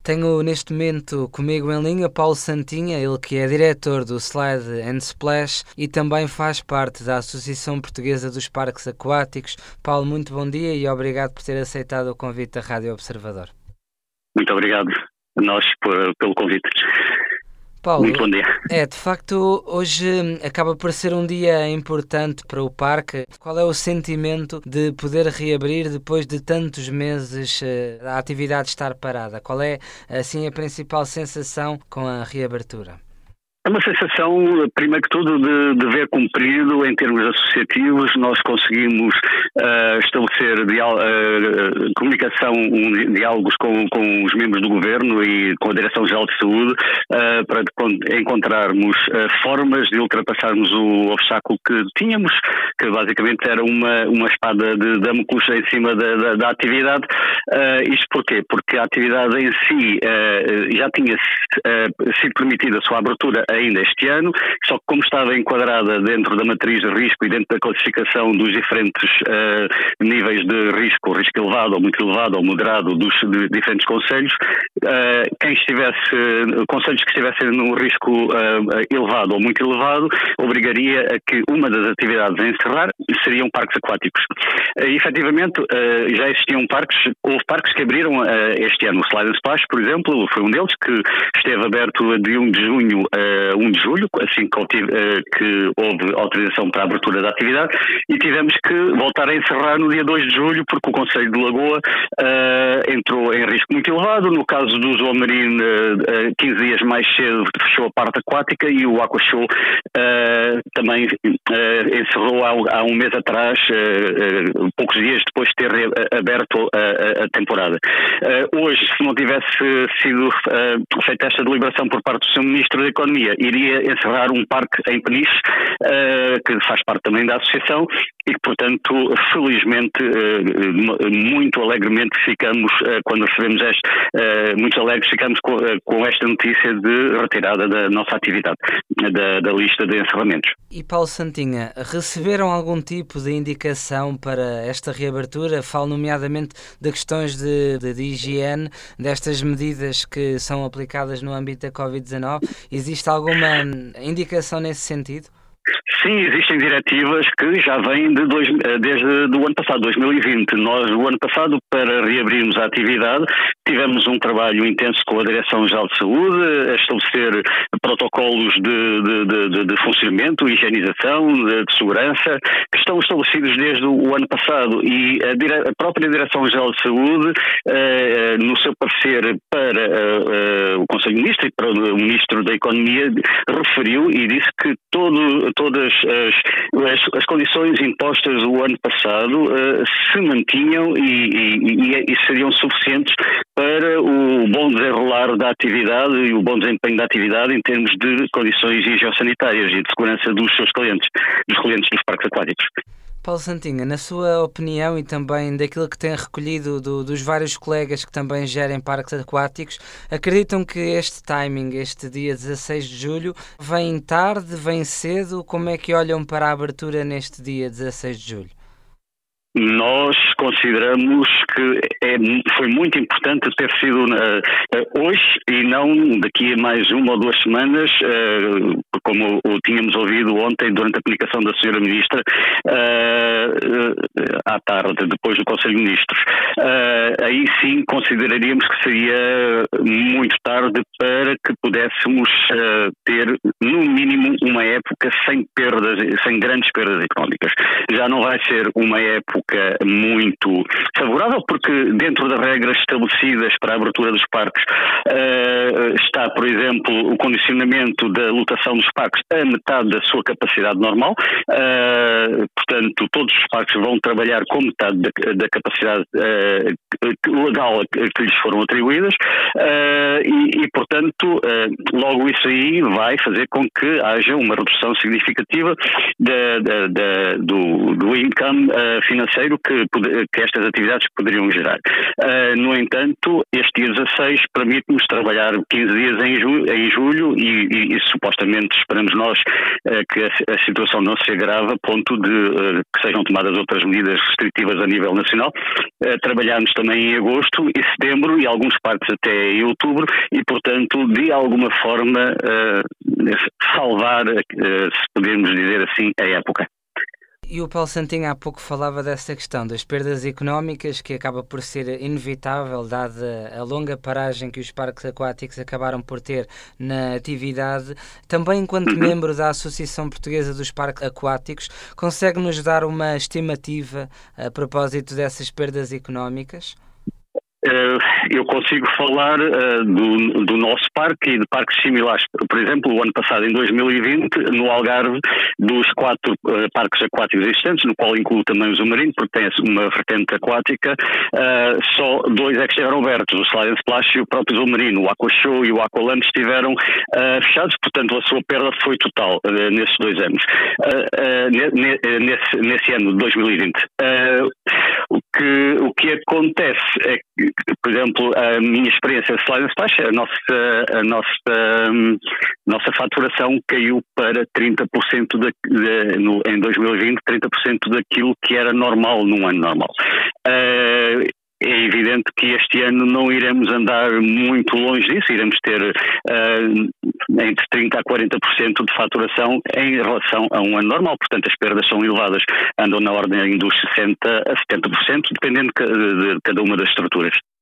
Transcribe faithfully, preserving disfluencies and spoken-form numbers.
Tenho neste momento comigo em linha Paulo Santinha, ele que é diretor do Slide and Splash e também faz parte da Associação Portuguesa dos Parques Aquáticos. Paulo, muito bom dia e obrigado por ter aceitado o convite da Rádio Observador. Muito obrigado a nós por, pelo convite. Paulo, muito bom dia. É, de facto, hoje acaba por ser um dia importante para o parque. Qual é o sentimento de poder reabrir depois de tantos meses uh, a atividade estar parada? Qual é, assim, a principal sensação com a reabertura? É uma sensação, primeiro que tudo, de dever cumprido em termos associativos. Nós conseguimos uh, estabelecer dial- uh, comunicação, um, diálogos com, com os membros do Governo e com a Direção-Geral de Saúde uh, para de, encontrarmos uh, formas de ultrapassarmos o obstáculo que tínhamos, que basicamente era uma, uma espada de Damocles em cima da, da, da atividade. Uh, isto porquê? Porque a atividade em si uh, já tinha uh, sido permitida a sua abertura ainda este ano, só que como estava enquadrada dentro da matriz de risco e dentro da classificação dos diferentes uh, níveis de risco, risco elevado ou muito elevado ou moderado dos de diferentes concelhos, uh, quem estivesse, concelhos que estivessem no risco uh, elevado ou muito elevado, obrigaria a que uma das atividades a encerrar seriam parques aquáticos. Uh, efetivamente, uh, já existiam parques, houve parques que abriram uh, este ano. O Slide and Splash, por exemplo, foi um deles que esteve aberto de primeiro de junho a primeiro de julho, assim que, obtive, que houve autorização para a abertura da atividade, e tivemos que voltar a encerrar no dia dois de julho, porque o Concelho de Lagoa uh, entrou em risco muito elevado. No caso do Zoom Marine, uh, quinze dias mais cedo fechou a parte aquática, e o Aquashow uh, também uh, encerrou há, há um mês atrás, uh, uh, poucos dias depois de ter aberto a, a, a temporada. Uh, hoje, se não tivesse sido uh, feita esta deliberação por parte do seu Ministro da Economia, iria encerrar um parque em Peniche, uh, que faz parte também da associação, e que, portanto, felizmente, uh, muito alegremente ficamos, uh, quando recebemos este, uh, muito alegres ficamos com, uh, com esta notícia de retirada da nossa atividade, da, da lista de encerramentos. E Paulo Santinha, receberam algum tipo de indicação para esta reabertura? Falo nomeadamente de questões de, de, de higiene, destas medidas que são aplicadas no âmbito da covid dezanove. Existe alguma indicação nesse sentido? Sim, existem diretivas que já vêm de dois, desde o ano passado, dois mil e vinte. Nós, o ano passado, para reabrirmos a atividade, tivemos um trabalho intenso com a Direção-Geral de Saúde, a estabelecer protocolos de, de, de, de funcionamento, higienização, de, de segurança, que estão estabelecidos desde o ano passado, e a, dire, a própria Direção-Geral de Saúde, eh, no seu parecer para eh, o Conselho de Ministros e para o Ministro da Economia, referiu e disse que todo, todas as, as, as condições impostas o ano passado uh, se mantinham e, e, e seriam suficientes para o bom desenrolar da atividade e o bom desempenho da atividade em termos de condições higiosanitárias e de segurança dos seus clientes, dos clientes dos parques aquáticos. Paulo Santinha, na sua opinião e também daquilo que tem recolhido do, dos vários colegas que também gerem parques aquáticos, acreditam que este timing, este dia dezasseis de julho, vem tarde, vem cedo? Como é que olham para a abertura neste dia dezasseis de julho? Nós consideramos que é, foi muito importante ter sido uh, hoje e não daqui a mais uma ou duas semanas, uh, como o tínhamos ouvido ontem durante a comunicação da senhora Ministra, uh, uh, à tarde, depois do Conselho de Ministros. Uh, aí sim consideraríamos que seria muito tarde para que pudéssemos uh, ter, no mínimo, uma época sem perdas, sem grandes perdas económicas. Já não vai ser uma época muito favorável, porque dentro das regras estabelecidas para a abertura dos parques uh, está, por exemplo, o condicionamento da lotação dos parques a metade da sua capacidade normal, uh, portanto todos os parques vão trabalhar com metade da, da capacidade uh, legal que, que lhes foram atribuídas, uh, e, e portanto uh, logo isso aí vai fazer com que haja uma redução significativa da, da, da, do, do income uh, financeiro financeiro que, que estas atividades poderiam gerar. Uh, no entanto, este dia dezasseis permite-nos trabalhar quinze dias em julho, em julho e, e, e supostamente esperamos nós uh, que a, a situação não se agrave a ponto de uh, que sejam tomadas outras medidas restritivas a nível nacional. Uh, trabalhamos também em agosto e setembro e alguns parques até em outubro e, portanto, de alguma forma uh, salvar, uh, se podemos dizer assim, a época. E o Paulo Santinho há pouco falava dessa questão das perdas económicas, que acaba por ser inevitável, dada a longa paragem que os parques aquáticos acabaram por ter na atividade. Também, enquanto uhum. membro da Associação Portuguesa dos Parques Aquáticos, consegue-nos dar uma estimativa a propósito dessas perdas económicas? Eu consigo falar uh, do, do nosso parque e de parques similares. Por exemplo, o ano passado, em dois mil e vinte, no Algarve, dos quatro uh, parques aquáticos existentes, no qual incluo também o Zumarino, porque tem uma vertente aquática, uh, só dois é que estiveram abertos, o Slide and Splash e o próprio Zumarino. O Aqua Show e o Aqualand estiveram uh, fechados, portanto a sua perda foi total uh, nesses dois anos. Uh, uh, ne, nesse, nesse ano de dois mil e vinte. Uh, o, que, o que acontece é que, por exemplo, a minha experiência de Slide and Splash, a nossa, a nossa, um, nossa faturação caiu para trinta por cento de, de, no, em dois mil e vinte, trinta por cento daquilo que era normal num ano normal. Uh, É evidente que este ano não iremos andar muito longe disso, iremos ter uh, entre trinta por cento a quarenta por cento de faturação em relação a um ano normal, portanto as perdas são elevadas, andam na ordem dos sessenta por cento a setenta por cento, dependendo de cada uma das estruturas.